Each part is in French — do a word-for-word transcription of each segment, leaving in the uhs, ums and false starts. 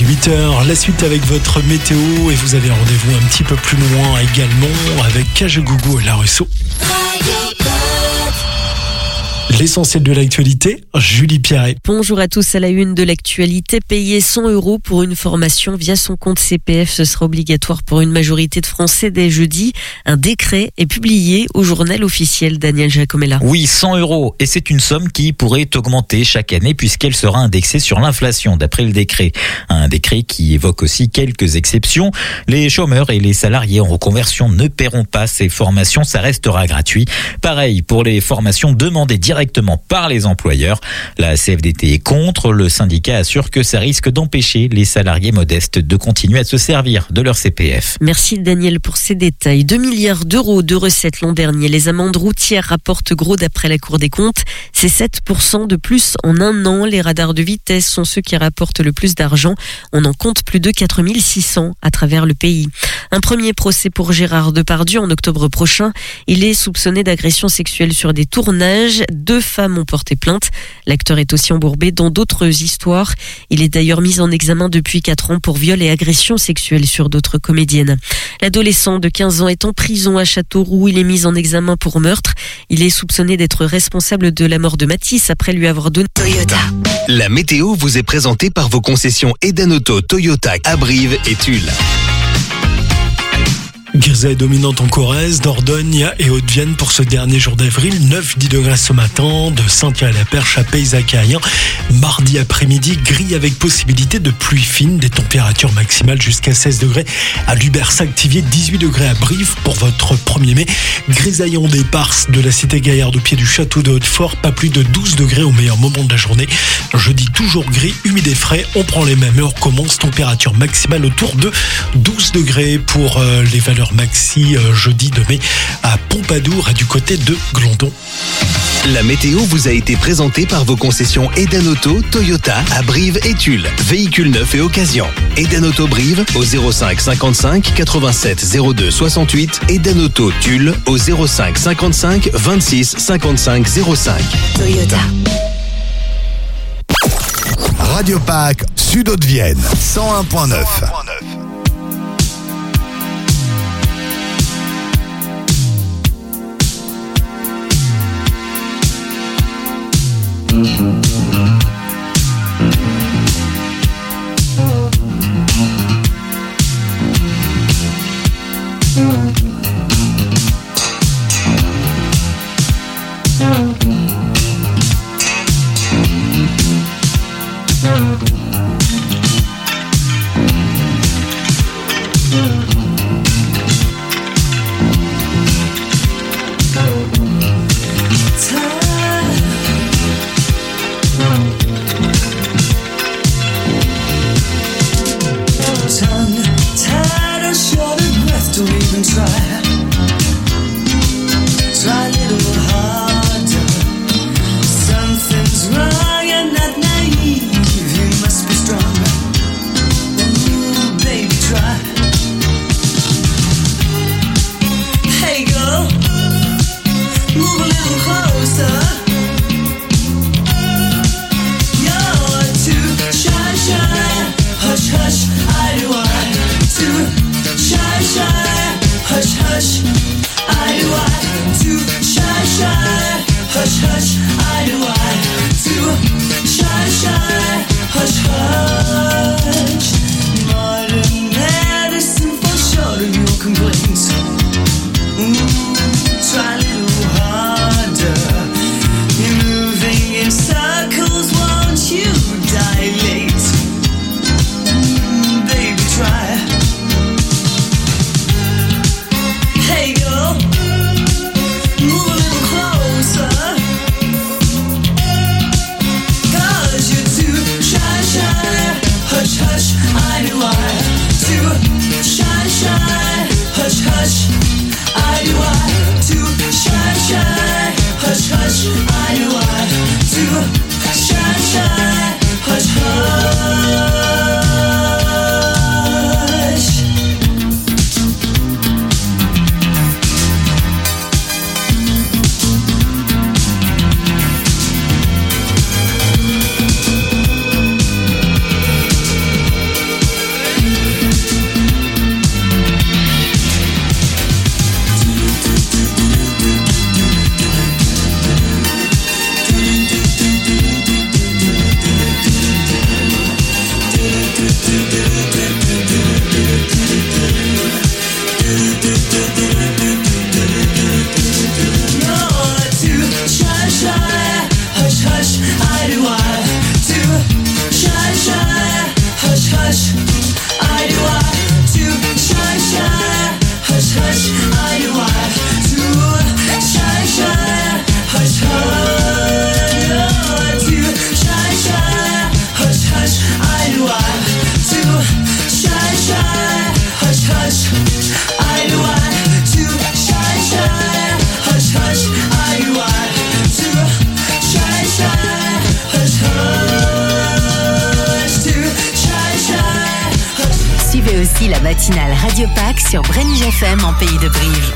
est huit heures, la suite avec votre météo et vous avez rendez-vous un petit peu plus loin également avec Kajagougou et La Russo. L'essentiel de l'actualité, Julie Pierret. Bonjour à tous, à la une de l'actualité. Payer cent euros pour une formation via son compte C P F, ce sera obligatoire pour une majorité de Français dès jeudi. Un décret est publié au journal officiel. Daniel Jacomella. Oui, cent euros. Et c'est une somme qui pourrait augmenter chaque année puisqu'elle sera indexée sur l'inflation d'après le décret. Un décret qui évoque aussi quelques exceptions. Les chômeurs et les salariés en reconversion ne paieront pas ces formations. Ça restera gratuit. Pareil pour les formations demandées directement par les employeurs. La C F D T est contre. Le syndicat assure que ça risque d'empêcher les salariés modestes de continuer à se servir de leur C P F. Merci Daniel pour ces détails. deux milliards d'euros de recettes l'an dernier. Les amendes routières rapportent gros d'après la Cour des comptes. C'est sept pour cent de plus en un an. Les radars de vitesse sont ceux qui rapportent le plus d'argent. On en compte plus de quatre mille six cents à travers le pays. Un premier procès pour Gérard Depardieu en octobre prochain. Il est soupçonné d'agression sexuelle sur des tournages. Deux femmes ont porté plainte. L'acteur est aussi embourbé dans d'autres histoires. Il est d'ailleurs mis en examen depuis quatre ans pour viol et agression sexuelle sur d'autres comédiennes. L'adolescent de quinze ans est en prison à Châteauroux. Il est mis en examen pour meurtre. Il est soupçonné d'être responsable de la mort de Mathis après lui avoir donné... Toyota. La météo vous est présentée par vos concessions Edanauto, Toyota à Brive et Tulle. Grisaille dominante en Corrèze, Dordogne et Haute-Vienne pour ce dernier jour d'avril. neuf à dix degrés ce matin, de Saint-Pierre-la-Perche à Payzac-Ayen. Mardi après-midi, gris avec possibilité de pluie fine, des températures maximales jusqu'à seize degrés à Lubersac-Tivier, dix-huit degrés à Brive pour votre premier mai. Grisaillant d'éparse de la cité Gaillarde au pied du château de Hautefort, pas plus de douze degrés au meilleur moment de la journée. Jeudi toujours gris, humide et frais, on prend les mêmes heures, commence température maximale autour de douze degrés pour euh, les valeurs maxi euh, jeudi de mai à Pompadour et du côté de Glandon. La météo vous a été présentée par vos concessions Edanauto, Toyota à Brive et Tulle. Véhicules neufs et occasion. Edanauto Brive au zéro cinq cinquante-cinq quatre-vingt-sept zéro deux soixante-huit. Edanauto Tulle au zéro cinq cinquante-cinq vingt-six cinquante-cinq zéro cinq. Toyota. Radio Pâques, Sud-Haute-Vienne, cent un virgule neuf. Tongue tied or short of breath, don't even try. Suivez aussi la matinale Radio Pâques sur Brenige F M en Pays de Brive.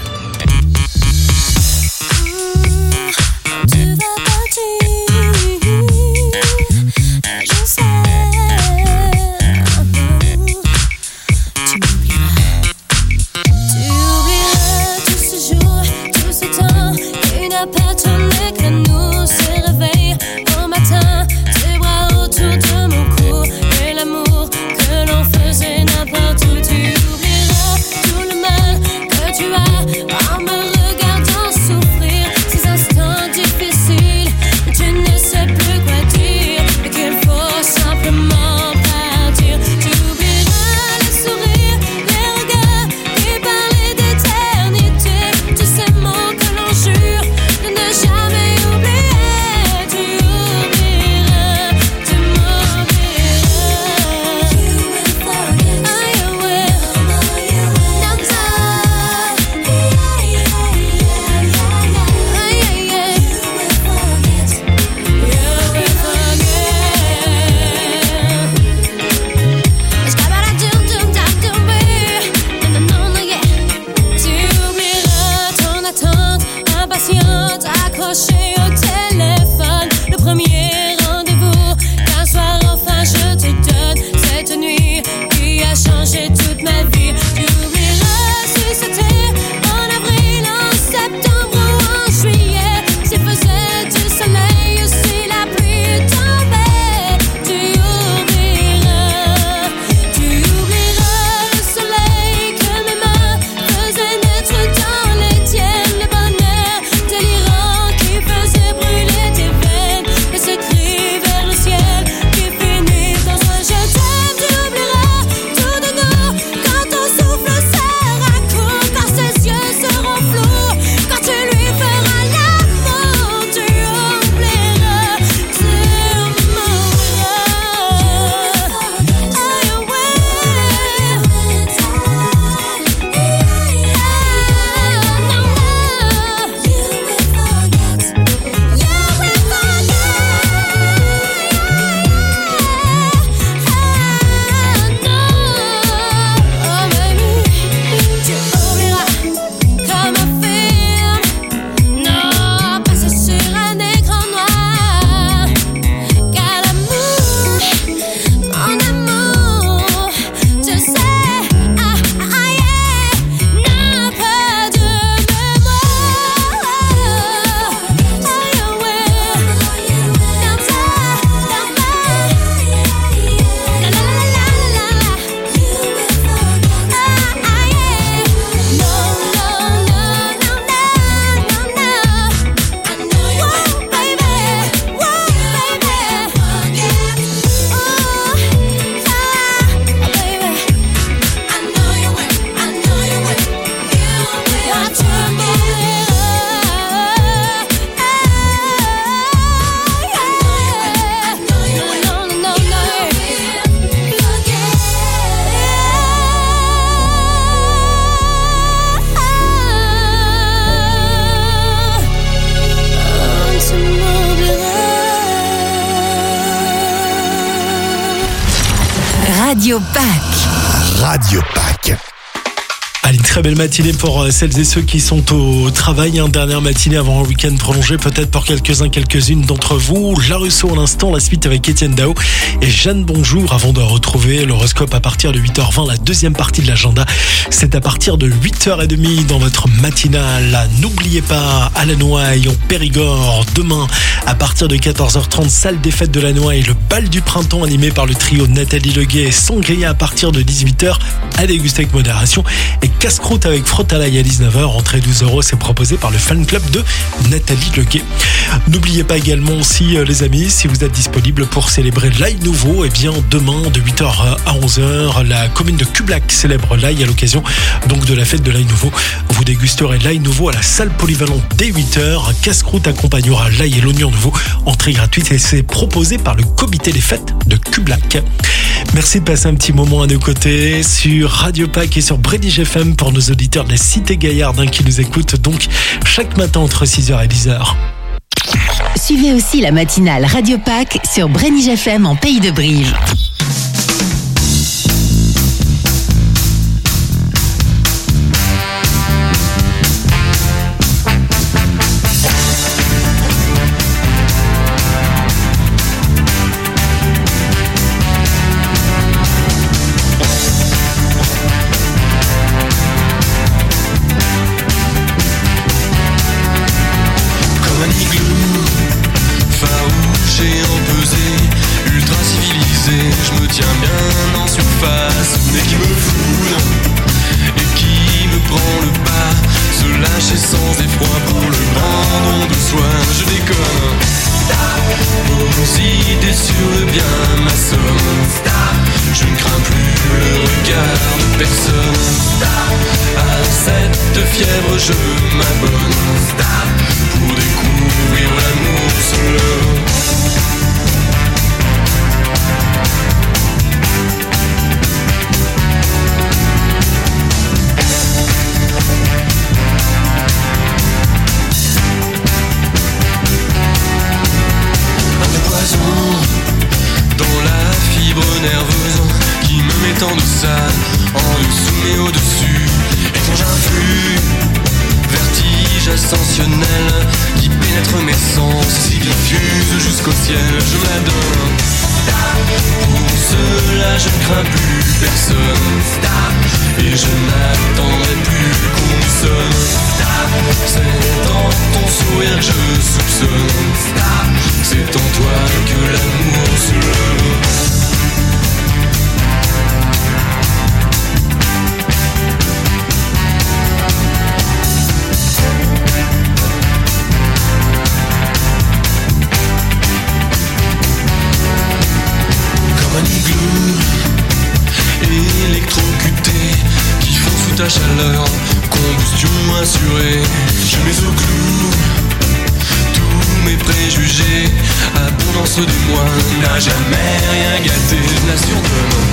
Radio Pâques. Radio Pâques. Allez, une très belle matinée pour celles et ceux qui sont au travail. Une dernière matinée avant un week-end prolongé, peut-être pour quelques-uns, quelques-unes d'entre vous. La Russo à l'instant, la suite avec Étienne Dao et Jeanne Bonjour avant de retrouver l'horoscope à partir de huit heures vingt, la deuxième partie de l'agenda. C'est à partir de huit heures trente dans votre matinale. N'oubliez pas, à la Noaille, en Périgord, demain, à partir de quatorze heures trente, salle des fêtes de la Noaille, le bal du printemps animé par le trio Nathalie Leguet et Sangria à partir de dix-huit heures à déguster avec modération. Et casse-croûte avec Frottalaï à dix-neuf heures, entrée douze euros, c'est proposé par le fan club de Nathalie Leguet. N'oubliez pas également aussi, les amis, si vous êtes disponible pour célébrer l'ail nouveau, et eh bien demain de huit heures à onze heures, la commune de Cublac célèbre l'ail à l'occasion donc de la fête de l'ail nouveau. Vous dégusterez l'ail nouveau à la salle polyvalente dès huit heures. Casse-croûte accompagnera l'ail et l'oignon nouveau, entrée gratuite, et c'est proposé par le comité des fêtes de Cublac. Merci de passer un petit moment à nos côtés sur Radio Pâques et sur Brenige F M pour nos auditeurs de la Cité Gaillarde qui nous écoutent donc chaque matin entre six heures et dix heures. Suivez aussi la matinale Radio Pâques sur Brenige F M en Pays de Brive. et qui me foudre et qui me prend le pas, se lâcher sans effroi pour le grand don de soi. Je déconne, vos idées sur le bien m'assomment. Je ne crains plus le regard de personne. À cette fièvre je m'abonne pour découvrir l'amour seul. Dans la fibre nerveuse qui me met en deçà, en dessous mais au-dessus, étrange influx, vertige ascensionnel qui pénètre mes sens, si diffuse jusqu'au ciel, je me la donne. Pour cela je ne crains plus personne, et je n'attendrai plus qu'on me sonne. C'est dans ton sourire que je soupçonne, c'est en toi que l'amour se lève. Comme un igloo électrocuté qui fond sous ta chaleur, combustion assurée. Je mets au clou tous mes préjugés, abondance des moines n'a jamais rien gâté, je l'assure demain.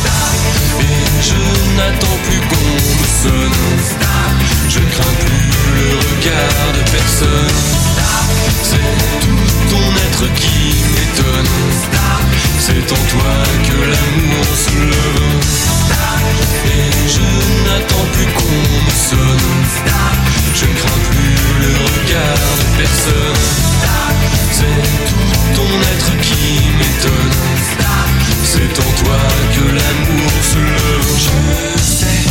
Et je n'attends plus qu'on me sonne, je ne crains plus le regard de personne. C'est tout ton être qui m'étonne, c'est en toi que l'amour se lève. Et je n'attends plus qu'on me sonne, je ne crains plus le regard de personne. C'est tout ton être qui m'étonne, c'est en toi que l'amour se lève. Je sais,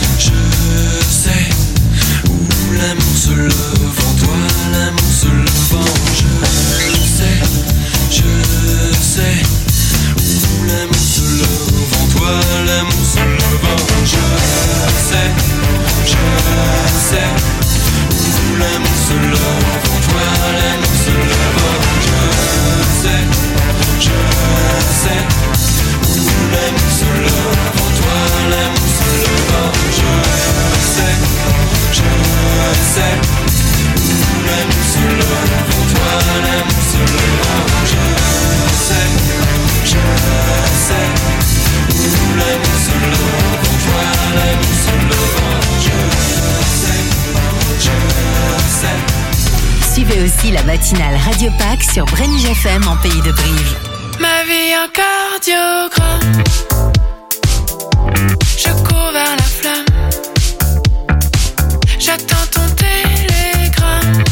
je sais où l'amour se lève, en toi l'amour se lève. Je sais, je sais où l'amour se lève, en toi l'amour se lève. Je sais, je sais où l'amour se lève, en toi l'amour se lève. Je sais, je sais où l'amour se lève, en toi l'amour se lève. Je sais, je sais où l'amour se lève, en toi l'amour se lève. Je sais, je sais où l'amour se lève, en toi l'amour se lève. Je sais, je sais. Suivez aussi la matinale Radio Pack sur Brenj F M en Pays de Brive. Ma vie un cardiogramme, je cours vers la flamme, j'attends ton télégramme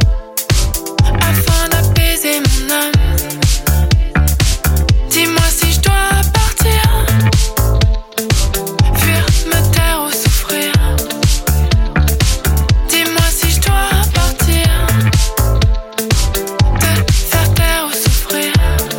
afin d'apaiser mon âme. Dis-moi si je dois partir, fuir, me taire ou souffrir. Dis-moi si je dois partir, te faire taire ou souffrir.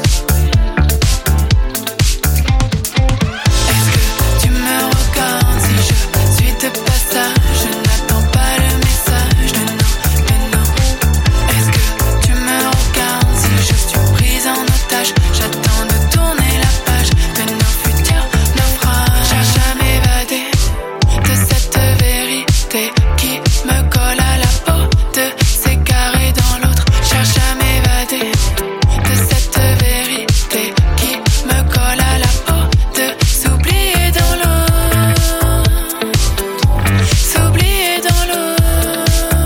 Est-ce que tu me regardes si je suis de passage? Je n'attends pas le message de non, de non. Est-ce que tu me regardes si je suis prise en otage? J'attends de tourner la page de nos futurs naufrages. Cherche à m'évader de cette vérité qui me colle à la peau, de s'égarer dans l'autre. Cherche à m'évader de cette vérité qui me colle à la peau, de s'oublier dans l'autre, s'oublier dans l'autre.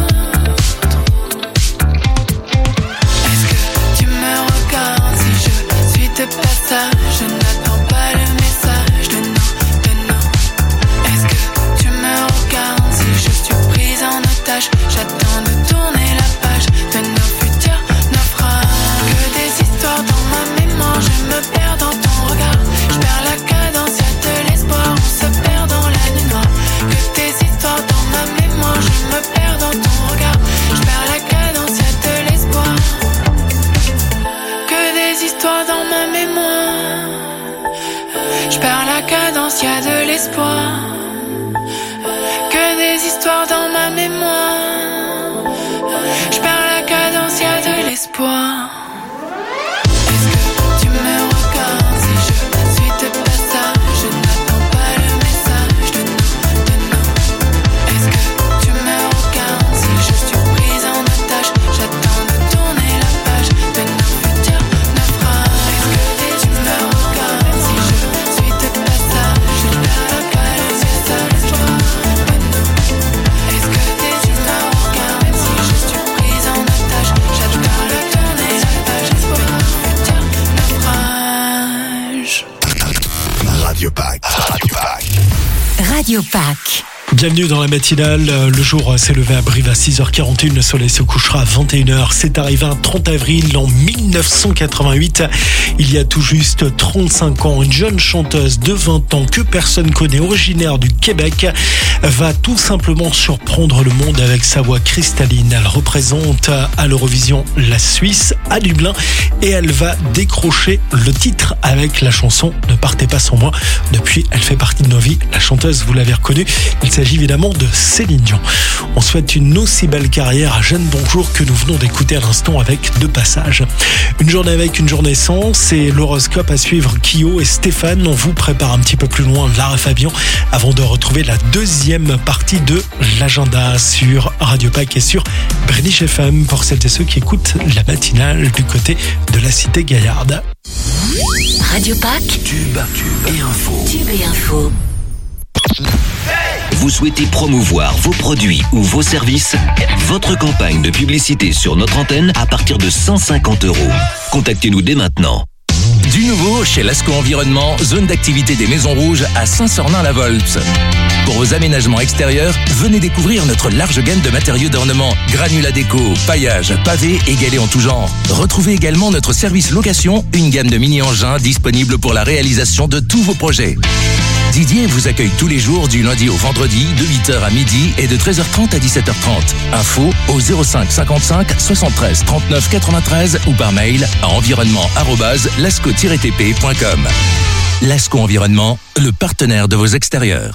Est-ce que tu me regardes si je suis de passage? Je n'attends pas le message de non, de non. Est-ce que tu me regardes si je suis Radio Pâques. Bienvenue dans la matinale. Le jour s'est levé à Brive à six heures quarante et une. Le soleil se couchera à vingt et une heures. C'est arrivé un trente avril en mille neuf cent quatre-vingt-huit. Il y a tout juste trente-cinq ans, une jeune chanteuse de vingt ans que personne connaît, originaire du Québec, va tout simplement surprendre le monde avec sa voix cristalline. Elle représente à l'Eurovision la Suisse à Dublin et elle va décrocher le titre avec la chanson Ne partez pas sans moi. Depuis, elle fait partie de nos vies. La chanteuse, vous l'avez reconnue, il s'agit évidemment de Céline Dion. On souhaite une aussi belle carrière à Jeanne Bonjour que nous venons d'écouter à l'instant avec deux passages. Une journée avec, une journée sans, c'est l'horoscope à suivre. Kyo et Stéphane, on vous prépare un petit peu plus loin Lara Fabian avant de retrouver la deuxième partie de l'agenda sur Radio Pâques et sur British F M pour celles et ceux qui écoutent la matinale du côté de la cité gaillarde. Radio Pâques. Tube et info. Tube et info. Vous souhaitez promouvoir vos produits ou vos services? Votre campagne de publicité sur notre antenne à partir de cent cinquante euros. Contactez-nous dès maintenant. Du nouveau chez Lasco Environnement, zone d'activité des Maisons Rouges à Saint-Sornin-la-Volpe. Pour vos aménagements extérieurs, venez découvrir notre large gamme de matériaux d'ornement, granulats déco, paillage, pavés et galets en tout genre. Retrouvez également notre service location, une gamme de mini-engins disponible pour la réalisation de tous vos projets. Didier vous accueille tous les jours du lundi au vendredi de huit heures à midi et de treize heures trente à dix-sept heures trente. Info au zéro cinq cinquante-cinq soixante-treize trente-neuf quatre-vingt-treize ou par mail à environnement arobase lasco tiret t p point com. Lasco Environnement, le partenaire de vos extérieurs.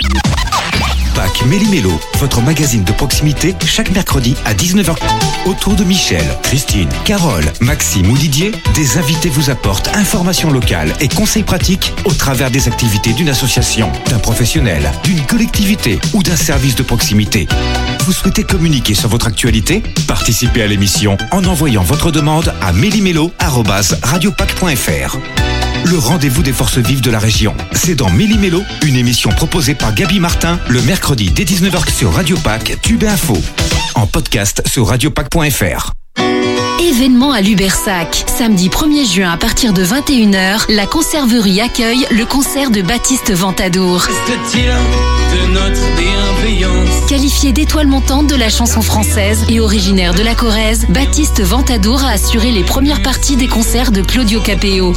Pâques Méli-Mélo, votre magazine de proximité, chaque mercredi à dix-neuf heures. Autour de Michel, Christine, Carole, Maxime ou Didier, des invités vous apportent informations locales et conseils pratiques au travers des activités d'une association, d'un professionnel, d'une collectivité ou d'un service de proximité. Vous souhaitez communiquer sur votre actualité? Participez à l'émission en envoyant votre demande à méli-mélo arobase radiopac point f r. Le rendez-vous des forces vives de la région. C'est dans Méli-Mélo, une émission proposée par Gaby Martin, le mercredi dès dix-neuf heures sur Radio Pâques, Tube et Info. En podcast sur radiopac point f r. Événement à Lubersac. Samedi premier juin à partir de vingt et une heures, la conserverie accueille le concert de Baptiste Ventadour. De notre bienveillance. Qualifié d'étoile montante de la chanson française et originaire de la Corrèze, Baptiste Ventadour a assuré les premières parties des concerts de Claudio Capéo.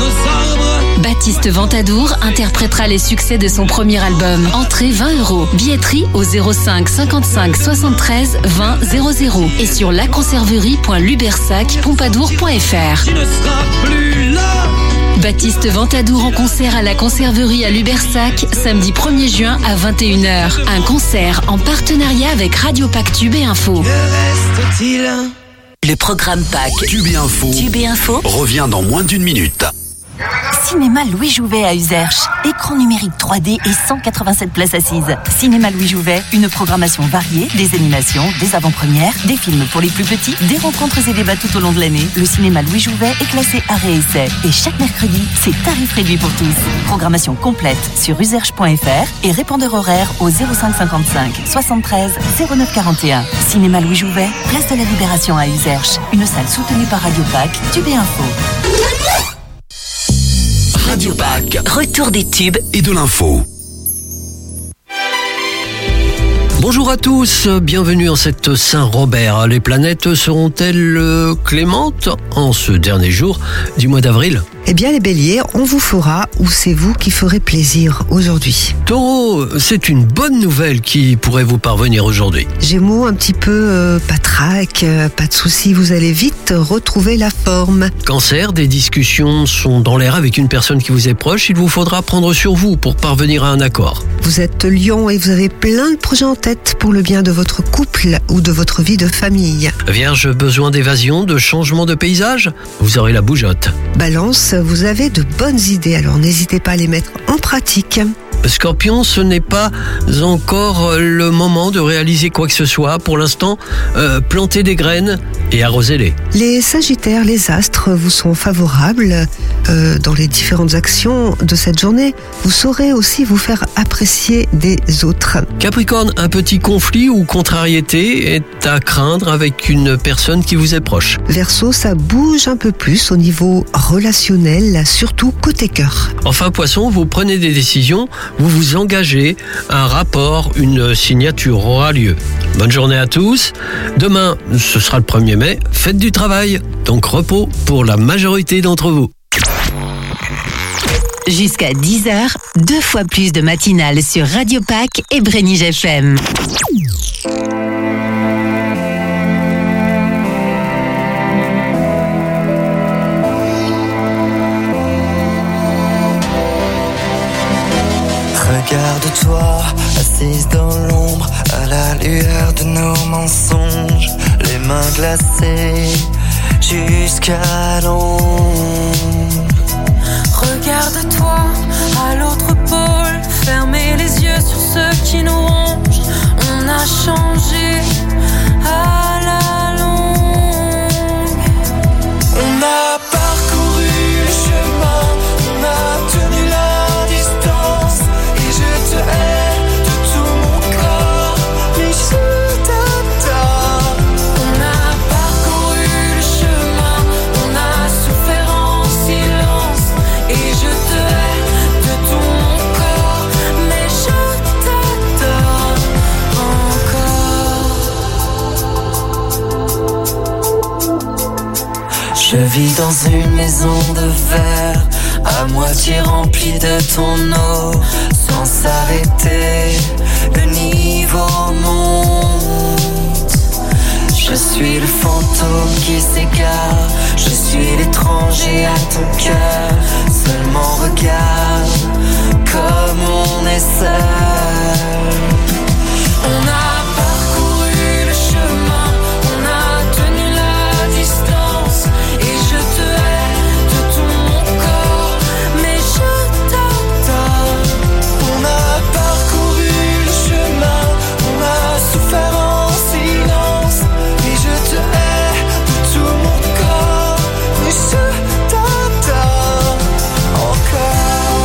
Baptiste Ventadour interprétera les succès de son premier album. Entrée vingt euros. Billetterie au zéro cinq cinquante-cinq soixante-treize vingt zéro zéro et sur laconserverie point lubersac pompadour point f r. Tu ne seras plus là. Baptiste Ventadour en concert à la Conserverie à Lubersac, samedi premier juin à vingt et une heures. Un concert en partenariat avec Radio Pâques Tube et Info. Que reste-t-il? Le programme Pâques. Tube et Info. Tube et Info. Revient dans moins d'une minute. Cinéma Louis Jouvet à Uzerche. Écran numérique trois D et cent quatre-vingt-sept places assises. Cinéma Louis Jouvet, une programmation variée, des animations, des avant-premières, des films pour les plus petits, des rencontres et débats tout au long de l'année. Le cinéma Louis Jouvet est classé arrêt et essai. Et chaque mercredi, c'est tarif réduit pour tous. Programmation complète sur uzerche point f r et répondeur horaire au zéro cinq cinquante-cinq soixante-treize zéro neuf quarante et un. Cinéma Louis Jouvet, place de la Libération à Uzerche. Une salle soutenue par Radio Pâques, Tube et Info. Radio Pâques. Retour des tubes Et de l'info. Bonjour à tous, bienvenue en cette Saint-Robert. Les planètes seront-elles clémentes en ce dernier jour du mois d'avril ? Eh bien les béliers, on vous fera ou c'est vous qui ferez plaisir aujourd'hui. Taureau, c'est une bonne nouvelle qui pourrait vous parvenir aujourd'hui. Gémeaux, un petit peu euh, patraque, euh, pas de souci, vous allez vite retrouver la forme. Cancer, des discussions sont dans l'air avec une personne qui vous est proche, il vous faudra prendre sur vous pour parvenir à un accord. Vous êtes lion et vous avez plein de projets en tête pour le bien de votre couple ou de votre vie de famille. Vierge, besoin d'évasion, de changement de paysage, vous aurez la bougeotte. Balance, vous avez de bonnes idées, alors n'hésitez pas à les mettre en pratique. Scorpion, ce n'est pas encore le moment de réaliser quoi que ce soit. Pour l'instant, euh, plantez des graines et arrosez-les. Les Sagittaires, les astres vous sont favorables euh, dans les différentes actions de cette journée. Vous saurez aussi vous faire apprécier des autres. Capricorne, un petit conflit ou contrariété est à craindre avec une personne qui vous est proche. Verseau, ça bouge un peu plus au niveau relationnel, surtout côté cœur. Enfin, Poisson, vous prenez des décisions vous vous engagez, un rapport, une signature aura lieu. Bonne journée à tous. Demain, ce sera le premier mai, fête du travail, donc repos pour la majorité d'entre vous. Jusqu'à dix heures, deux fois plus de matinales sur Radio Pâques et Brénige F M. Regarde-toi, assise dans l'ombre, à la lueur de nos mensonges, les mains glacées jusqu'à l'ombre. Regarde-toi à l'autre pôle, fermez les yeux sur ceux qui nous rongent. On a changé à la longue. On a parcouru le chemin, on a tenu la distance, et je te hais de tout mon corps, mais je t'attends. On a parcouru le chemin, on a souffert en silence, et je te hais de tout mon corps, mais je t'adore encore. Je vis dans une maison de verre, à moitié remplie de ton eau, sans s'arrêter, le niveau monte. Je suis le fantôme qui s'égare, je suis l'étranger à ton cœur. Seulement regarde comme on est seul. On a parcouru le chemin, on a tenu la distance, et je te hais de tout mon corps, mais je t'adore. On a parcouru le chemin, on a souffert en silence, et je te hais de tout mon corps, mais je t'adore encore.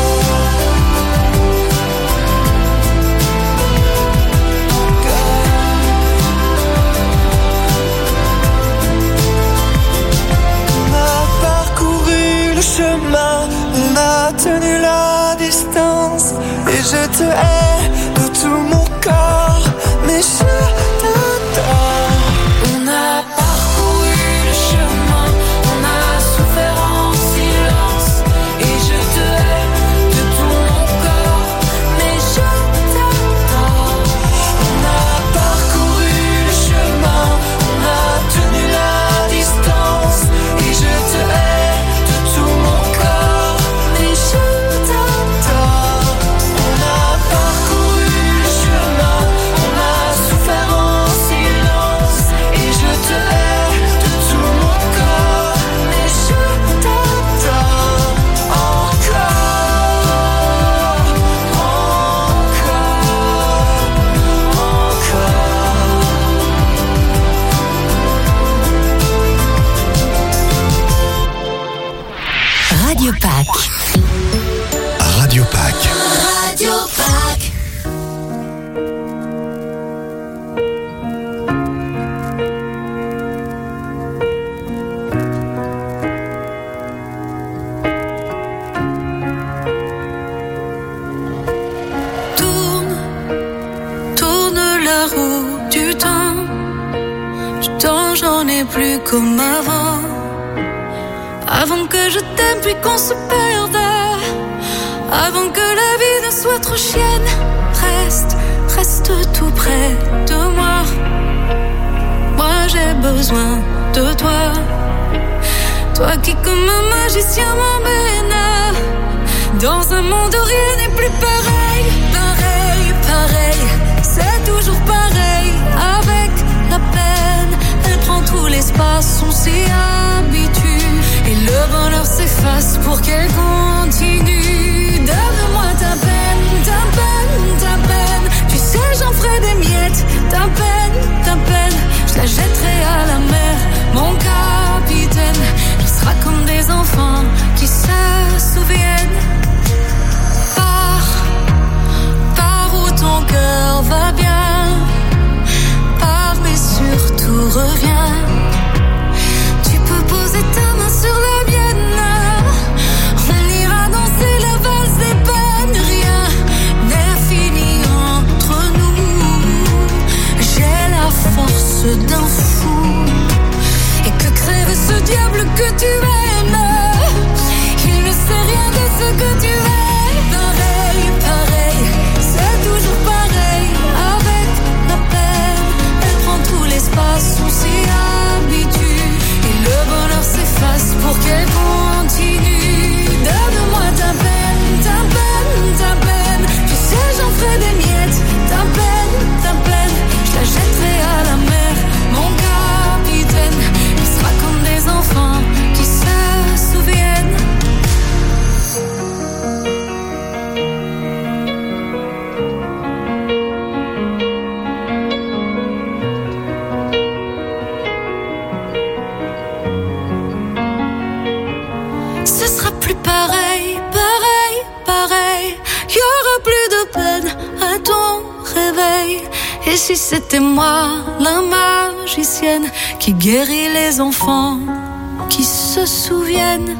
On a parcouru le chemin, on a tenu la distance, et je te hais de tout mon corps, mais je t'adore. On a parcouru le chemin, on a souffert en silence, et je te hais de tout mon corps, mais je t'adore. On a parcouru le chemin, on a tenu la distance, et je te hais de tout mon corps, mais je t'adore. On a parcouru le chemin, on a souffert en silence, et je te hais de tout mon corps, mais je t'adore encore, encore, encore. Radio Pâques. Radio Pâques. Radio Pâques. Tourne, tourne la roue du temps. Du temps, j'en ai plus comme avant. Avant que je t'aime puis qu'on se perde. Avant que la vie ne soit trop chienne. Reste, reste tout près de moi. Moi j'ai besoin de toi. Toi qui comme un magicien m'emmène dans un monde où rien n'est plus pareil. Pareil, pareil, c'est toujours pareil. Avec la peine, elle prend tout l'espace, on s'y habitue. Et le bonheur s'efface pour qu'elle continue. Donne-moi ta peine, ta peine, ta peine. Tu sais j'en ferai des miettes. Ta peine, ta peine, je la jetterai à la mer. Mon capitaine, il sera comme des enfants qui se souviennent. Pars, pars où ton cœur va bien. Pars mais surtout reviens. Tu peux poser ta main sur la mienne. On ira danser la valse des peines. Rien, réveil. Et si c'était moi, la magicienne, qui guérit les enfants, qui se souviennent.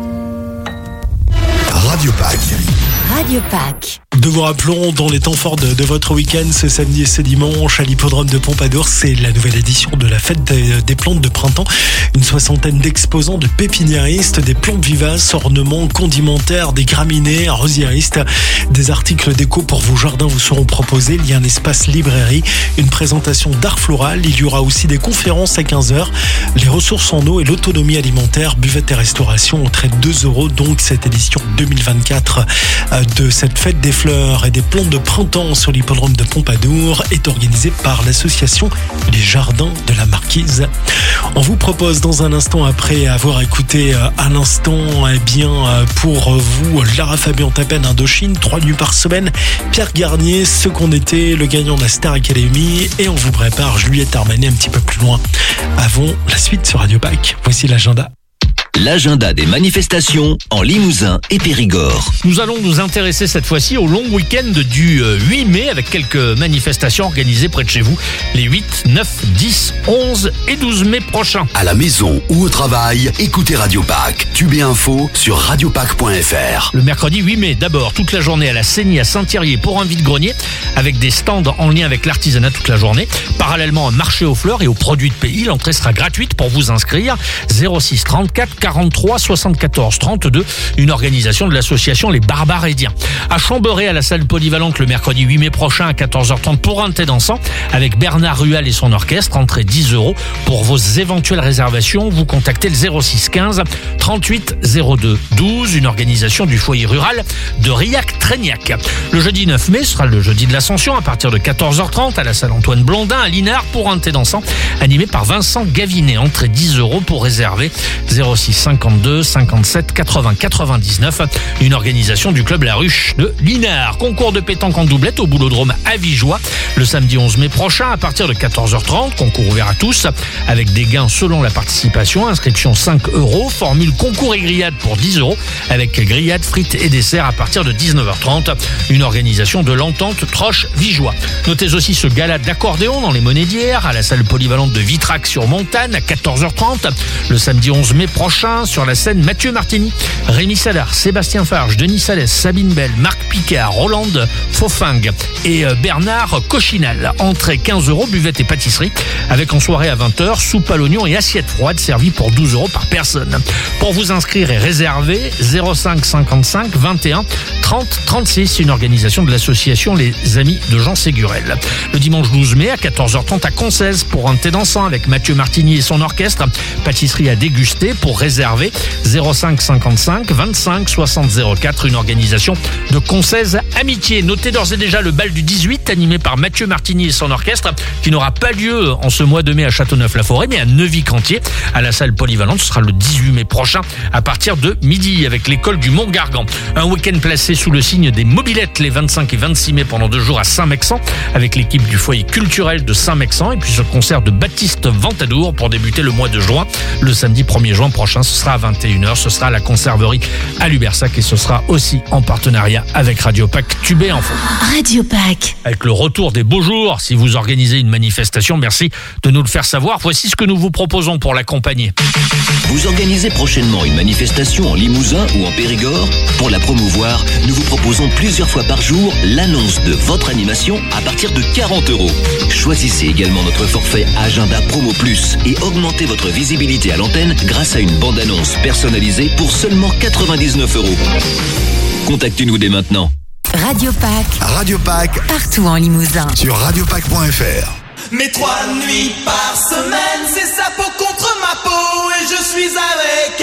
Radio Pâques. Radio Pâques. Nous vous rappelons dans les temps forts de, de votre week-end, ce samedi et ce dimanche, à l'hippodrome de Pompadour, c'est la nouvelle édition de la fête des, des plantes de printemps. Une soixantaine d'exposants, de pépiniéristes, des plantes vivaces, ornements, condimentaires, des graminées, rosiéristes, des articles déco pour vos jardins vous seront proposés. Il y a un espace librairie, une présentation d'art floral. Il y aura aussi des conférences à quinze heures. Les ressources en eau et l'autonomie alimentaire, buvette et restauration, entrée deux euros. Donc cette édition deux mille vingt-quatre de cette fête des fleurs et des plantes de printemps sur l'hippodrome de Pompadour est organisée par l'association Les Jardins de la Marquise. On vous propose dans un instant, après avoir écouté à l'instant, eh bien, pour vous, Lara Fabian Tapen, Indochine, trois nuits par semaine, Pierre Garnier, Ce qu'on était, le gagnant de la Star Academy, et on vous prépare Juliette Armanet un petit peu plus loin. Avant la suite sur Radio Pâques. Voici l'agenda. L'agenda des manifestations en Limousin et Périgord. Nous allons nous intéresser cette fois-ci au long week-end du huit mai avec quelques manifestations organisées près de chez vous les huit, neuf, dix, onze et douze mai prochains. À la maison ou au travail, écoutez Radio Pâques. Tube et info sur radio pâques point f r. Le mercredi huit mai, d'abord, toute la journée à la Seignée à Saint-Thierry pour un vide-grenier avec des stands en lien avec l'artisanat toute la journée. Parallèlement, un marché aux fleurs et aux produits de pays. L'entrée sera gratuite pour vous inscrire. zéro six trente-quatre quarante-trois soixante-quatorze trente-deux, une organisation de l'association Les Barbarédiens. À Chamberet, à la salle polyvalente, le mercredi huit mai prochain à quatorze heures trente pour un thé dansant avec Bernard Rual et son orchestre, entrée dix euros. Pour vos éventuelles réservations, vous contactez le zéro six quinze trente-huit zéro deux douze, une organisation du foyer rural de Riac-Trégnac. Le jeudi neuf mai sera le jeudi de l'Ascension à partir de quatorze heures trente à la salle Antoine Blondin à Linard pour un thé dansant animé par Vincent Gavinet, entrée dix euros. Pour réserver zéro six cinquante-deux cinquante-sept quatre-vingts quatre-vingt-dix-neuf, une organisation du club La Ruche de Linard. Concours de pétanque en doublette au Boulodrome à Vigeois le samedi onze mai prochain à partir de quatorze heures trente, concours ouvert à tous avec des gains selon la participation, inscription cinq euros, formule concours et grillade pour dix euros avec grillade, frites et desserts à partir de dix-neuf heures trente, une organisation de l'entente Troche Vigeois. Notez aussi ce gala d'accordéon dans les monnaies d'hier à la salle polyvalente de Vitrac sur Montagne à quatorze heures trente le samedi onze mai prochain. Sur la scène, Mathieu Martini, Rémi Sadar, Sébastien Farge, Denis Salès, Sabine Bell, Marc Picard, Roland Fofing et Bernard Cochinal. Entrée quinze euros, buvette et pâtisserie avec en soirée à vingt heures, soupe à l'oignon et assiette froide servie pour douze euros par personne. Pour vous inscrire et réserver, zéro cinq cinquante-cinq vingt et un trente trente-six, une organisation de l'association Les Amis de Jean Ségurel. Le dimanche douze mai à quatorze heures trente à Concèze pour un thé dansant avec Mathieu Martini et son orchestre, pâtisserie à déguster. Pour réserver, zéro cinq cinquante-cinq vingt-cinq soixante zéro quatre, une organisation de Concèze Amitié. Notez d'ores et déjà le bal du dix-huit animé par Mathieu Martini et son orchestre qui n'aura pas lieu en ce mois de mai à Châteauneuf-la-Forêt mais à Neuvy-Cantier à la salle polyvalente. Ce sera le dix-huit mai prochain à partir de midi avec l'école du Mont-Gargan. Un week-end placé sous le signe des mobilettes les vingt-cinq et vingt-six mai pendant deux jours à Saint-Mexan avec l'équipe du foyer culturel de Saint-Mexan et puis ce concert de Baptiste Ventadour pour débuter le mois de juin. Le samedi premier juin prochain, ce sera à vingt et une heures, ce sera à la conserverie à Lubersac et ce sera aussi en partenariat avec Radio Pâques Tube et Info. Radio Pâques. Avec le retour des beaux jours, si vous organisez une manifestation, merci de nous le faire savoir. Voici ce que nous vous proposons pour l'accompagner. Vous organisez prochainement une manifestation en Limousin ou en Périgord? Pour la promouvoir, nous vous proposons plusieurs fois par jour l'annonce de votre animation à partir de quarante euros. Choisissez également notre forfait Agenda Promo Plus et augmentez votre visibilité à l'antenne grâce à une bande-annonce personnalisée pour seulement quatre-vingt-dix-neuf euros. Contactez-nous dès maintenant. Radio Pâques. Radio Pâques. Partout en Limousin. Sur radio pâques point f r. Mes trois nuits par semaine, c'est sa peau contre ma peau et je suis avec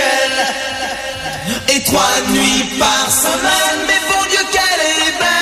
elle. Et trois nuits par semaine, mais bon Dieu qu'elle est belle.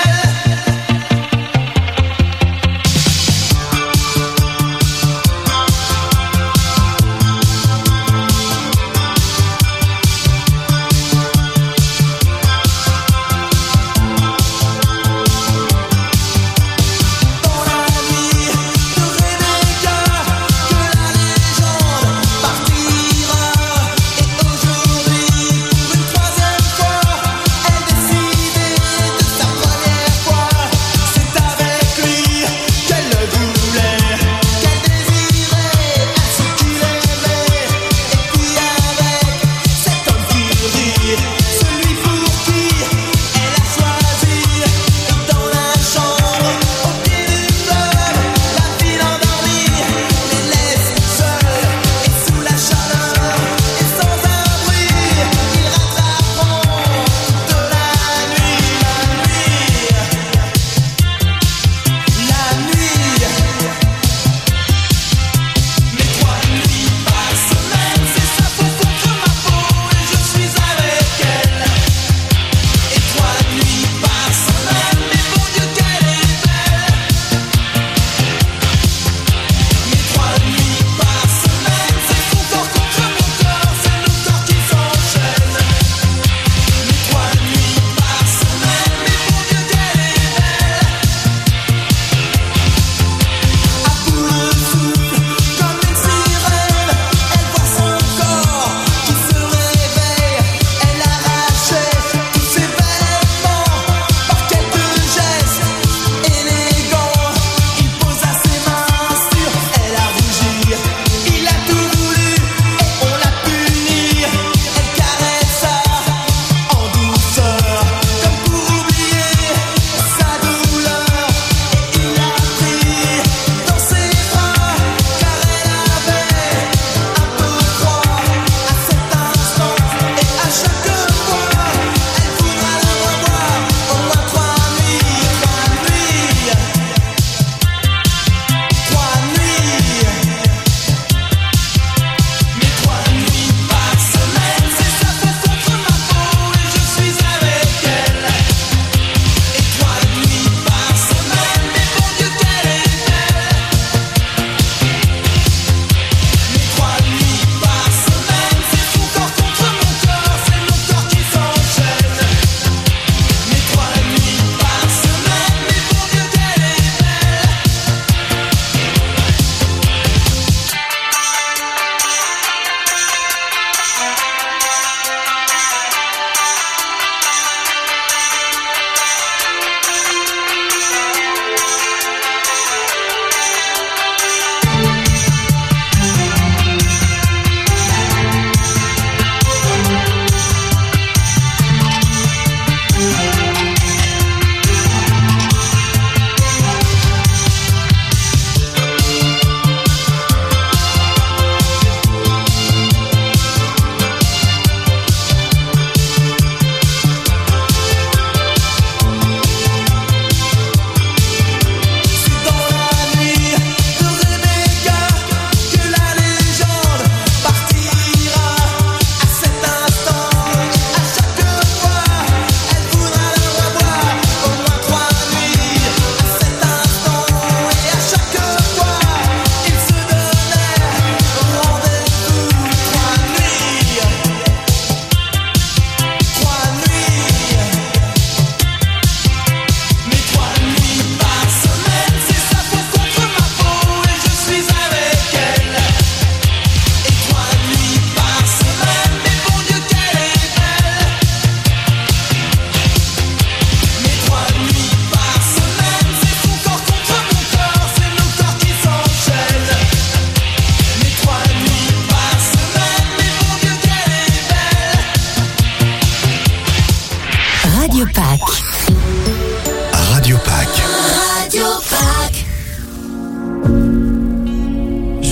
Partira et aujourd'hui pour une troisième fois elle décide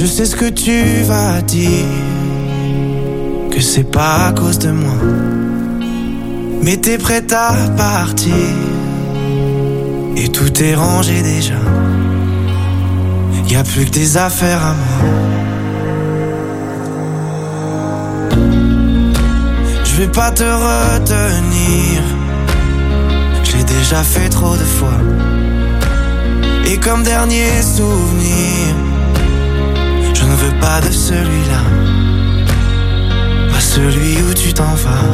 Je sais ce que tu vas dire, que c'est pas à cause de moi, mais t'es prête à partir et tout est rangé déjà. Y a plus que des affaires à moi. Je vais pas te retenir, j'ai déjà fait trop de fois. Et comme dernier souvenir, je ne veux pas de celui-là, pas celui où tu t'en vas.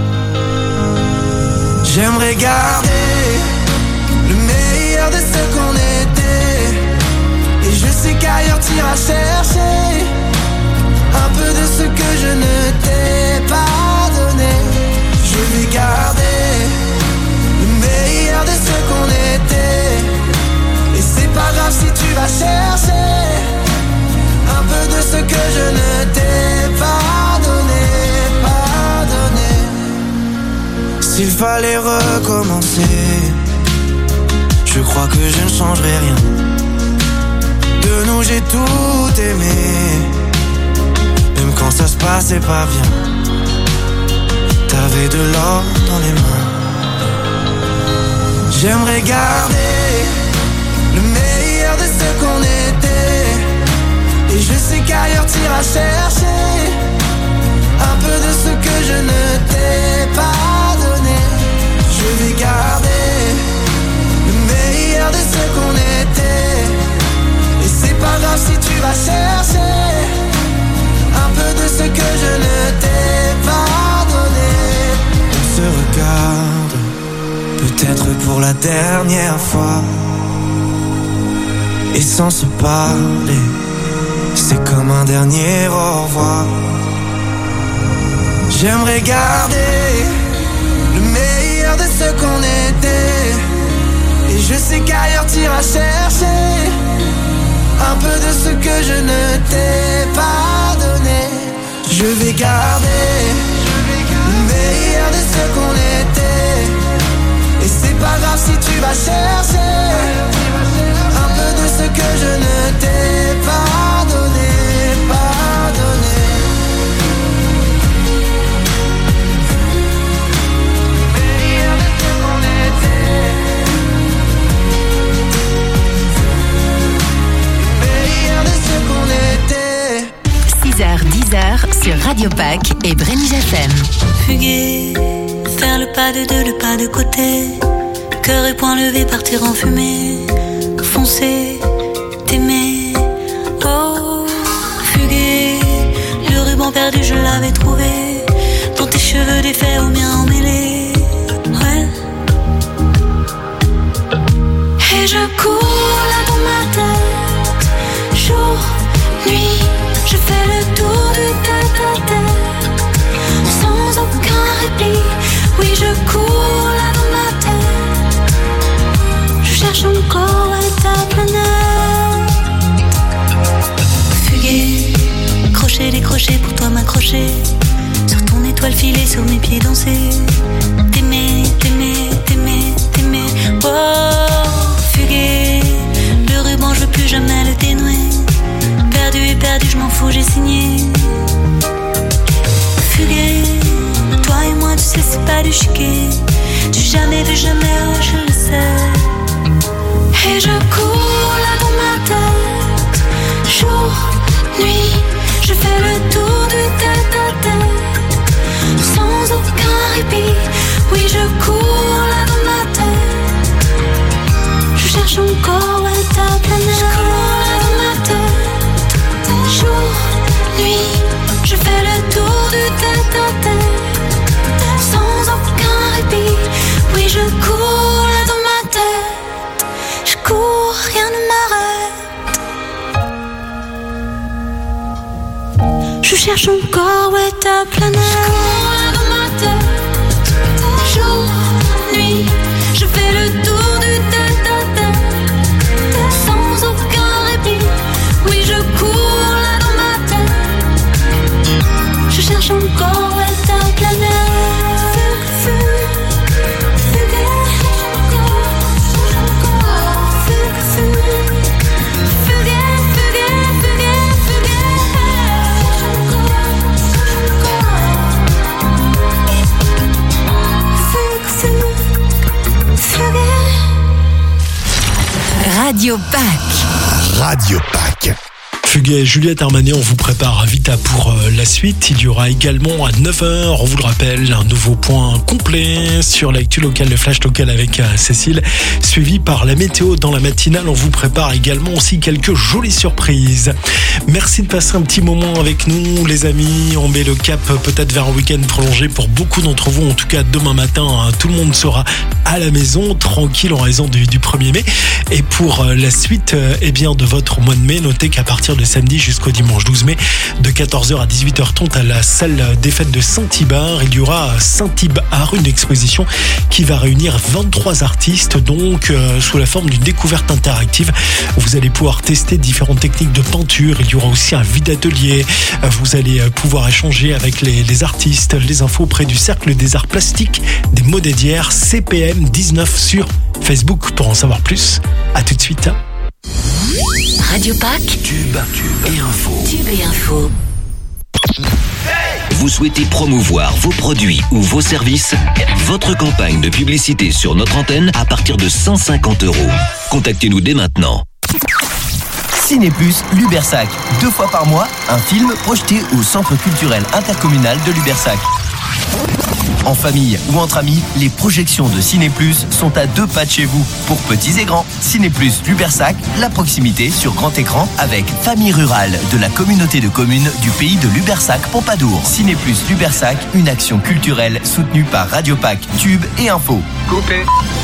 J'aimerais garder le meilleur de ce qu'on était, et je sais qu'ailleurs t'iras chercher un peu de ce que je ne t'ai pas donné. Je vais garder le meilleur de ce qu'on était, et c'est pas grave si tu vas chercher un peu de ce que je ne t'ai pas donné, pas donné. S'il fallait recommencer, je crois que je ne changerai rien. De nous j'ai tout aimé, même quand ça se passait pas bien. T'avais de l'or dans les mains. J'aimerais garder le meilleur de ce qu'on était, et je sais qu'ailleurs t'iras chercher un peu de ce que je ne t'ai pas donné. Je vais garder le meilleur de ce qu'on était, et c'est pas grave si tu vas chercher un peu de ce que je ne t'ai pas donné. On se regarde, peut-être pour la dernière fois, et sans se parler, c'est comme un dernier au revoir. J'aimerais garder le meilleur de ce qu'on était, et je sais qu'ailleurs t'iras chercher un peu de ce que je ne t'ai pas donné. Je vais garder le meilleur de ce qu'on était, et c'est pas grave si tu vas chercher un peu de ce que je ne t'ai pas donné, pas donné. Le meilleur de ce qu'on était, le meilleur de ce qu'on était. six heures dix heures sur Radio Pac et Brénig F M. Fuguer, faire le pas de deux, le pas de côté, cœur et poing levé, partir en fumée, foncer, t'aimer, oh, fuguer, le ruban perdu je l'avais trouvé, dans tes cheveux défaits aux miens emmêlés, ouais. Et je cours là dans ma tête, jour, nuit, je fais le tour du tête à tête, sans aucun répit, oui je cours là dans ma tête, je cherche encore ouais, ta planète. Fuguer, crochet, décrocher pour toi m'accrocher, sur ton étoile filée, sur mes pieds danser, t'aimer, t'aimer, t'aimer, t'aimer, oh, fuguer, le ruban je veux plus jamais le dénouer, perdu et perdu je m'en fous j'ai signé. Fuguer, toi et moi tu sais c'est pas du chiquet, tu jamais vu jamais oh, je le sais. Et je cours là dans ma tête, jour, nuit, je fais le tour du tête à tête, sans aucun répit, oui je cours là dans ma tête, je cherche encore ouais, ta planète. Je cours là dans ma tête, jour, nuit, je fais le tour du tête à tête, sans aucun répit, oui je cours là dans ma tête, je cours, rien ne m'arrête, je cherche encore ouais ta planète. Je cours là dans ma tête, jour, nuit, je fais le tour du tête à tête, sans aucun répit, oui je cours là dans ma tête, je cherche encore ouais, ta planète. Fugue, fugue, fugue, fugue, fugue, fugue, fugue, fugue, fugue, fugue. Radio Pack. Fuguet, Juliette Armanet, on vous prépare Vita pour euh, la suite. Il y aura également à neuf heures, on vous le rappelle, un nouveau point complet sur l'actu locale, le flash local avec euh, Cécile, suivi par la météo dans la matinale. On vous prépare également aussi quelques jolies surprises. Merci de passer un petit moment avec nous, les amis. On met le cap peut-être vers un week-end prolongé pour beaucoup d'entre vous. En tout cas, demain matin, hein, tout le monde sera à la maison, tranquille en raison du, du premier mai. Et pour euh, la suite euh, eh bien, de votre mois de mai, notez qu'à partir de samedi jusqu'au dimanche douze mai, de quatorze heures à dix-huit heures trente à la salle des fêtes de Saint-Ibar, il y aura Saint-Ibar, une exposition qui va réunir vingt-trois artistes, donc euh, sous la forme d'une découverte interactive. Vous allez pouvoir tester différentes techniques de peinture. Il y aura aussi un vide atelier. Vous allez pouvoir échanger avec les, les artistes. Les infos auprès du Cercle des Arts Plastiques des Montdidières, C P M dix-neuf sur Facebook pour en savoir plus. À tout de suite. Radio Pack, Tube et info. Tube et info. Vous souhaitez promouvoir vos produits ou vos services? Votre campagne de publicité sur notre antenne à partir de cent cinquante euros. Contactez-nous dès maintenant. Ciné Plus, Lubersac. Deux fois par mois, un film projeté au Centre culturel intercommunal de Lubersac. En famille ou entre amis, les projections de Ciné Plus sont à deux pas de chez vous. Pour petits et grands, Ciné Plus Lubersac, la proximité sur grand écran avec Famille Rurale de la communauté de communes du pays de Lubersac-Pompadour. Ciné Plus Lubersac, une action culturelle soutenue par Radio Pack, Tube et Info. Coupé.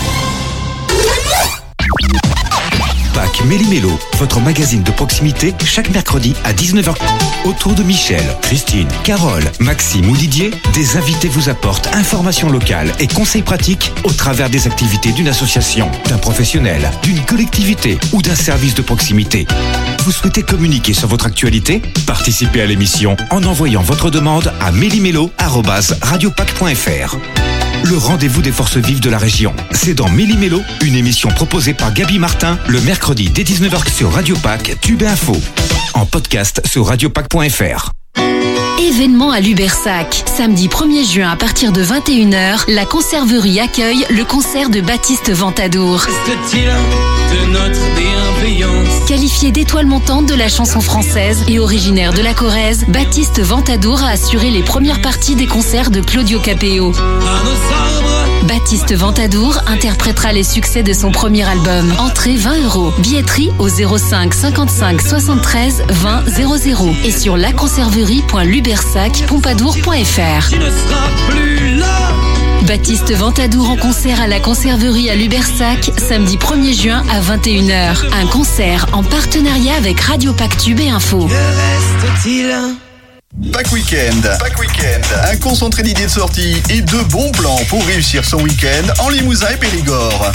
Pack Méli-Mélo, votre magazine de proximité, chaque mercredi à dix-neuf heures. Autour de Michel, Christine, Carole, Maxime ou Didier, des invités vous apportent informations locales et conseils pratiques au travers des activités d'une association, d'un professionnel, d'une collectivité ou d'un service de proximité. Vous souhaitez communiquer sur votre actualité? Participez à l'émission en envoyant votre demande à méli-mélo arobase radiopack point f r. Le rendez-vous des forces vives de la région. C'est dans Méli-Mélo, une émission proposée par Gaby Martin, le mercredi dès dix-neuf heures sur Radio Pack, Tube et Info. En podcast sur radiopack point f r. Événement à Lubersac. Samedi premier juin à partir de vingt et une heures, la conserverie accueille le concert de Baptiste Ventadour. De notre bienveillance. Qualifié d'étoile montante de la chanson française et originaire de la Corrèze, Baptiste Ventadour a assuré les premières parties des concerts de Claudio Capéo. Baptiste Ventadour interprétera les succès de son premier album. Entrée vingt euros. Billetterie au zéro cinq cinquante-cinq soixante-treize vingt zéro zéro et sur laconserverie point lubersac pompadour point f r. Tu ne seras plus là. Baptiste Ventadour en concert à la Conserverie à Lubersac, samedi premier juin à vingt et une heures. Un concert en partenariat avec Radio Pack Tube et Info. Que reste-t-il? Pack Weekend. Pack Weekend. Un concentré d'idées de sortie et de bons plans pour réussir son week-end en Limousin et Périgord.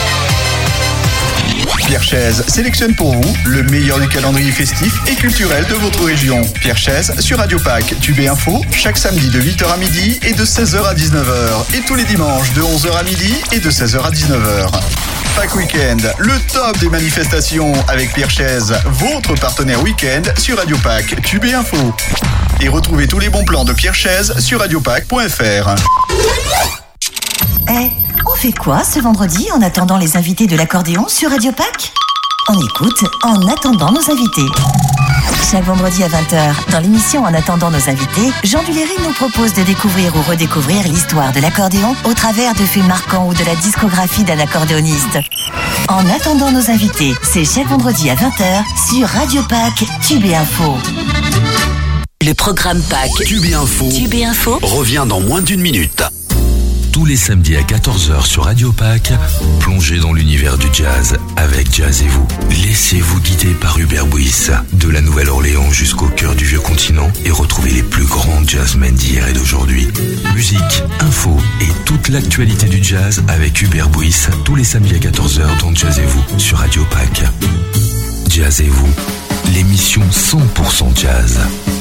Pierre Chaise sélectionne pour vous le meilleur du calendrier festif et culturel de votre région. Pierre Chaise sur Radio Pack, Tube et Info, chaque samedi de huit heures à midi et de seize heures à dix-neuf heures. Et tous les dimanches de onze heures à midi et de seize heures à dix-neuf heures. Pack Weekend, le top des manifestations avec Pierre Chaise, votre partenaire week-end sur Radio Pack, Tube et Info. Et retrouvez tous les bons plans de Pierre Chaise sur radiopack point f r. Eh, hey, on fait quoi ce vendredi en attendant les invités de l'accordéon sur Radio Pack? On écoute En attendant nos invités. Chaque vendredi à vingt heures, dans l'émission En attendant nos invités, Jean Duléry nous propose de découvrir ou redécouvrir l'histoire de l'accordéon au travers de faits marquants ou de la discographie d'un accordéoniste. En attendant nos invités, c'est chaque vendredi à vingt heures sur Radio Pack, Tube et Info. Le programme Pack Tube et Info, Tube et Info revient dans moins d'une minute. Tous les samedis à quatorze heures sur Radio Pack, plongez dans l'univers du jazz avec Jazz et vous. Laissez-vous guider par Hubert Buis, de la Nouvelle-Orléans jusqu'au cœur du vieux continent, et retrouvez les plus grands jazzmen d'hier et d'aujourd'hui. Musique, info et toute l'actualité du jazz avec Hubert Buis, tous les samedis à quatorze heures dans Jazz et vous sur Radio Pack. Jazz et vous, l'émission cent pour cent jazz.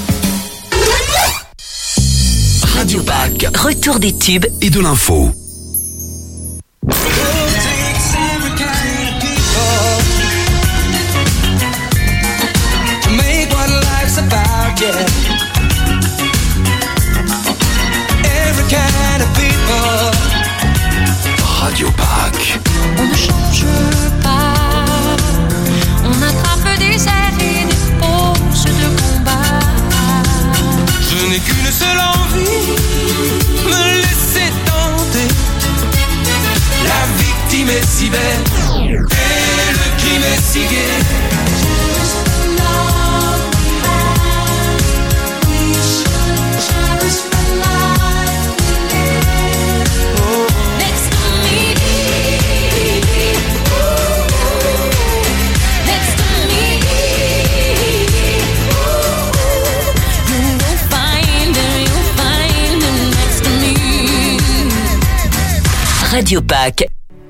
Radio Pack. Retour des tubes et de l'info. Radio Pack. On ne change pas, on attrape des Radio Pack.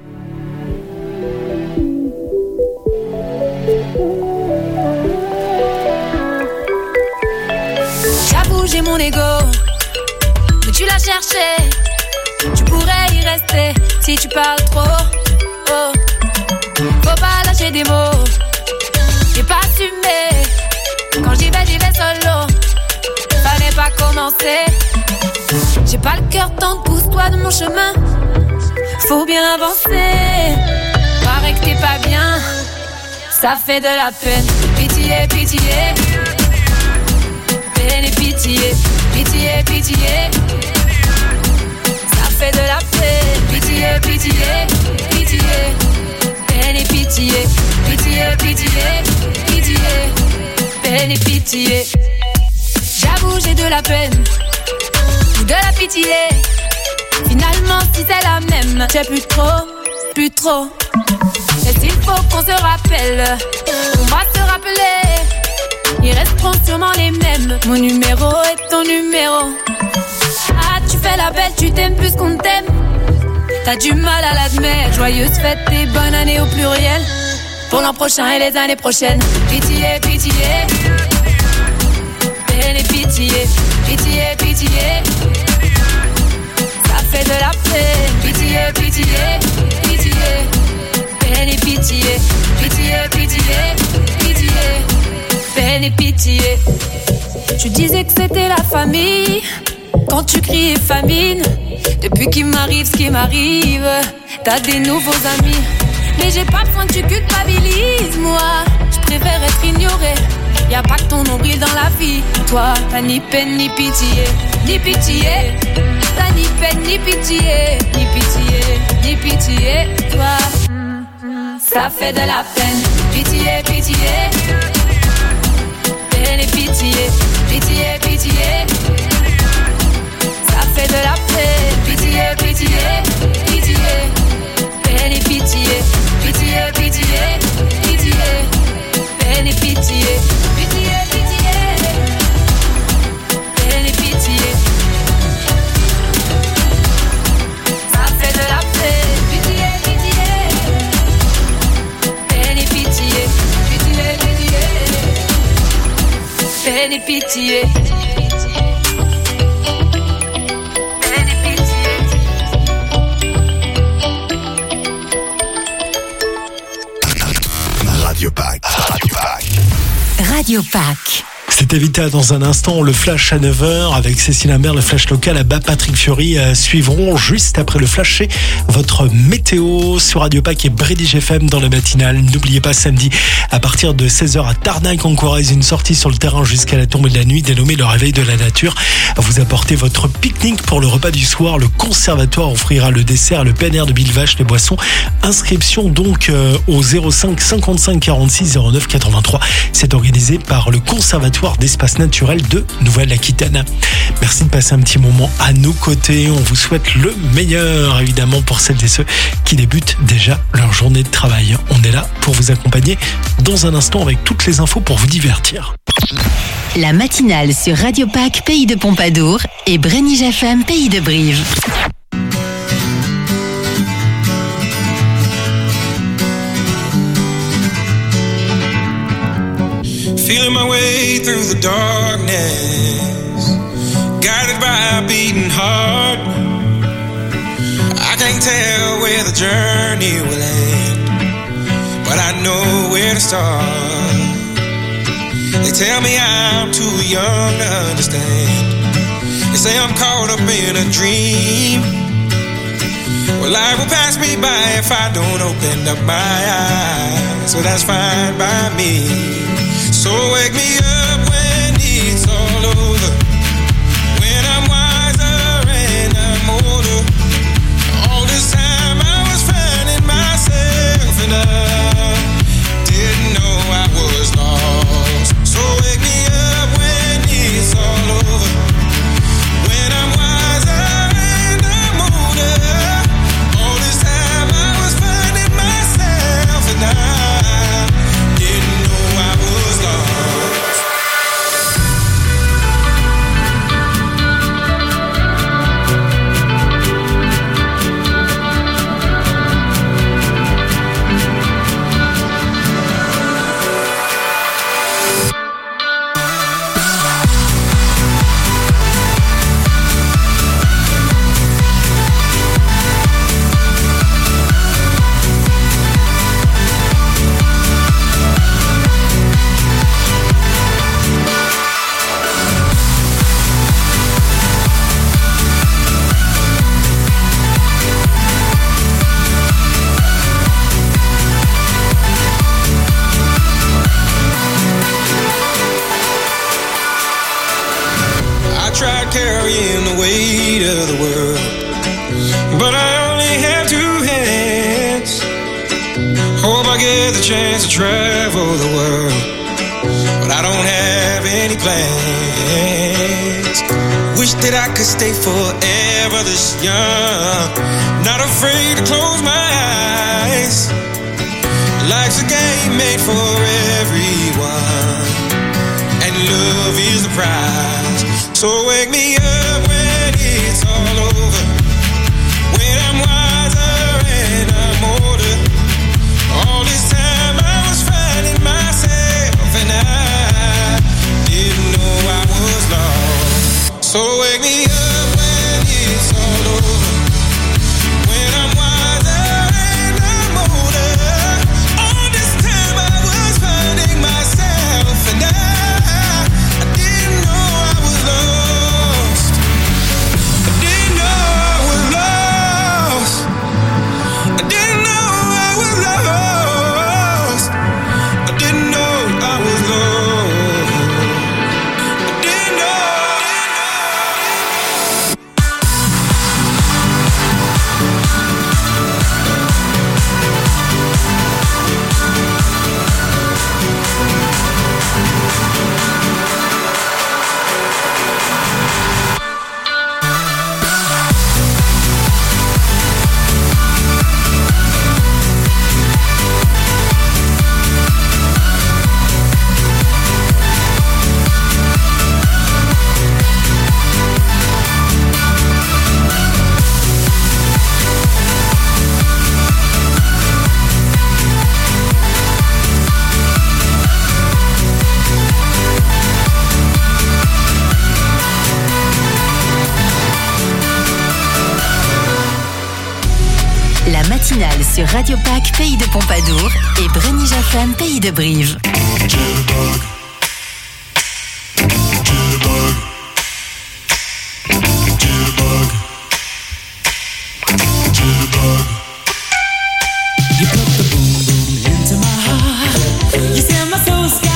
J'avoue, j'ai mon ego, mais tu l'as cherché. Tu pourrais y rester si tu parles trop. Oh. Faut pas lâcher des mots et pas assumer. Quand j'y vais, j'y vais solo. Fallait pas commencer. J'ai pas le cœur tendre, pousse-toi de mon chemin. Faut bien avancer. Paraît que t'es pas bien, ça fait de la peine. Pitié, pitié. Peine et pitié. Pitié, pitié. Ça fait de la peine. Pitié, pitié. Pitié. Peine et pitié. Pitié, pitié. Pitié. Peine et pitié. J'avoue, j'ai de la peine ou de la pitié. Finalement, si c'est la même, j'ai plus trop, plus trop. Et s'il faut qu'on se rappelle, on va se rappeler. Ils resteront sûrement les mêmes. Mon numéro est ton numéro. Ah, tu fais la belle, tu t'aimes plus qu'on t'aime. T'as du mal à l'admettre. Joyeuse fête et bonne année au pluriel. Pour l'an prochain et les années prochaines. Pitié, pitié. Peine et pitié. Pitié, pitié. Ça fait de la peine. Pitié, pitié. Pitié. Peine et pitié. Pitié, pitié. Pitié. Peine et pitié. Tu disais que c'était la famille quand tu criais famine. Depuis qu'il m'arrive ce qui m'arrive, t'as des nouveaux amis. Mais j'ai pas besoin que tu culpabilises, moi. Je préfère être ignorée. Y'a pas que ton nombril dans la vie. Toi, t'as ni peine ni pitié. Ni pitié. T'as ni peine ni pitié. Ni pitié, ni pitié. Toi, ça fait de la peine. Pitié, pitié. Peine et pitié. Pitié, pitié. Ça fait de la peine. Pitié, pitié. Pitié. Peine et pitié. Pitié, pitié. Pitié. Peine et pitié. Pitié, pitié. Peine et pitié. Ça fait de la peine. Pitié, pitié. Peine et pitié. Pitié, pitié. Peine et pitié. Radio Pack. Radio Pack. Radio Pack. C'est évité dans un instant le flash à neuf heures avec Cécile Imbert, le flash local à bas. Patrick Fiori euh, suivront juste après le flash chez votre météo sur Radio Pack et British F M dans la matinale. N'oubliez pas samedi à partir de seize heures à Tarnac en Corrèze, une sortie sur le terrain jusqu'à la tombée de la nuit dénommée le réveil de la nature. Vous apportez votre pique-nique pour le repas du soir. Le conservatoire offrira le dessert, le plein air de mille vaches, les boissons. Inscription donc euh, au zéro cinq cinquante-cinq quarante-six zéro neuf quatre-vingt-trois. C'est organisé par le conservatoire d'espace naturel de Nouvelle-Aquitaine. Merci de passer un petit moment à nos côtés. On vous souhaite le meilleur, évidemment, pour celles et ceux qui débutent déjà leur journée de travail. On est là pour vous accompagner dans un instant avec toutes les infos pour vous divertir. La matinale sur Radio Pack, Pays de Pompadour et British F M, Pays de Brive. Feeling my way through the darkness, guided by a beating heart. I can't tell where the journey will end, but I know where to start. They tell me I'm too young to understand. They say I'm caught up in a dream. Well, life will pass me by if I don't open up my eyes. So that's fine by me. So wake me up when it's all over, when I'm wiser and I'm older. All this time I was finding myself and I didn't know I was lost. So wake me up when it's all over, when I'm wiser and I'm older. All this time I was finding myself and I didn't know I was lost. carrying the weight of the world. But I only have two hands. Hope I get the chance to travel the world, but I don't have any plans. Wish that I could stay forever this young, not afraid to close my eyes. Life's a game made for everyone, and love is the prize. So wake me up when it's all over, when I'm wiser and I'm older. All this time I was finding myself, and I didn't know I was lost. So wake me up when it's all over, when I'm wiser and I'm older. All this time I was finding myself, and I, I didn't know I was lost. I didn't know I was lost. I didn't know I was lost. I didn't know I was lost. I didn't know. La matinale sur Radio Pac, Pays de Pompadour, et Brény Jaffam, Pays de Brive. You put the boom boom into my heart. You set my soul sky.